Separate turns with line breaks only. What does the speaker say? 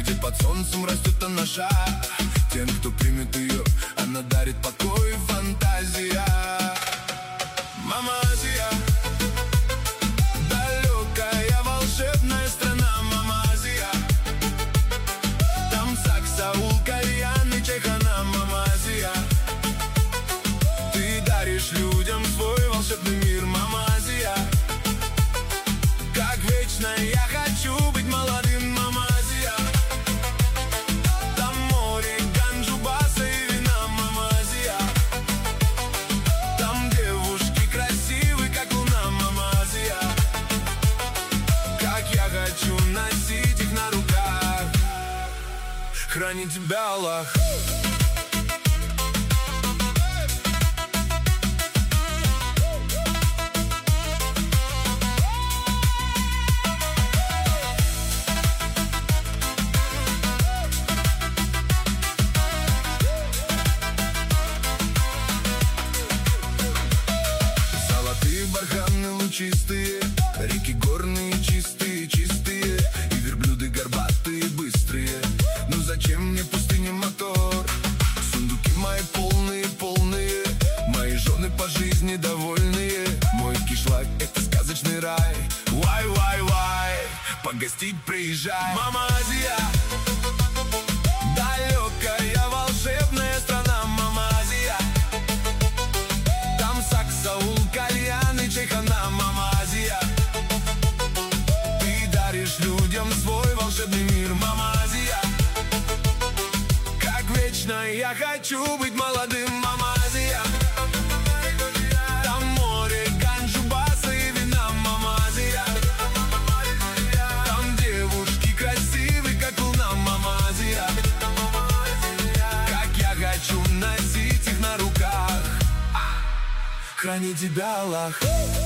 где под солнцем растет она шаг. Тем, кто примет ее, она дарит покой и фантазия. Мама Азия, далекая волшебная страна. Мама Азия, там саксаул, кальян и чайхана. Мама Азия, ты даришь людям свой волшебный мир. Мама Азия, как вечно я хочу быть молодым. Мама Азия, там море, ганджу, баса и вина. Мама Азия, там девушки красивые, как луна. Мама Азия, как я хочу носить их на руках. Храни тебя Аллах. Барханы лучистые, реки горные чистые, чистые, и верблюды горбатые, быстрые. Ну зачем мне пустыня, мотор? Сундуки мои полные, полные, мои жены по жизни довольные. Мой кишлак — это сказочный рай. Вай, вай, вай, погостить приезжай. Мама Азия, далекая волшебная страна. Мама Азия, там саксаул, кальян и чайхана. Мама Азия, ты даришь людям свой волшебный мир. Мама Азия, как вечно я хочу быть молодым. Мама Азия, там море, ганджу, баса и вина. Мама Азия, там девушки красивые, как луна. Мама Азия, как я хочу носить их на руках. Храни тебя Аллах.